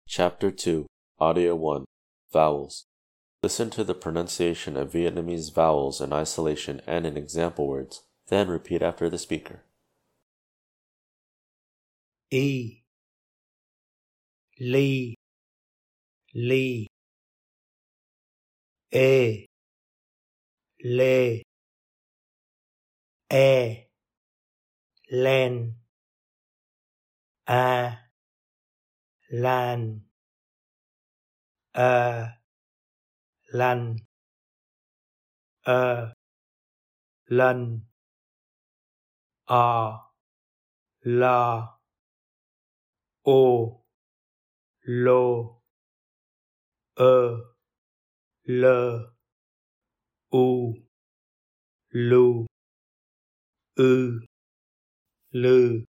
Chapter 2, Audio 1, Vowels. Listen to the pronunciation of Vietnamese vowels in isolation and in example words, then repeat after the speaker. Y, ly, ly, ê, lê, e, len, a, lan, lăn, lân, la, ô, lô, lơ, u, lu, ư, lư,